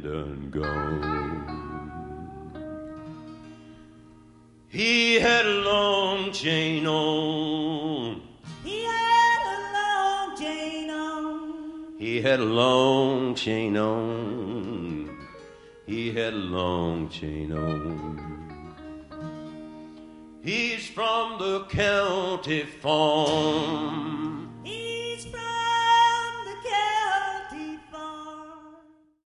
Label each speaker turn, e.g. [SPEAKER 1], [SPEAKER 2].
[SPEAKER 1] done gone. He had a long chain on.
[SPEAKER 2] He had a long chain on.
[SPEAKER 1] He had a long chain on. He had a long chain on. He's from the county farm.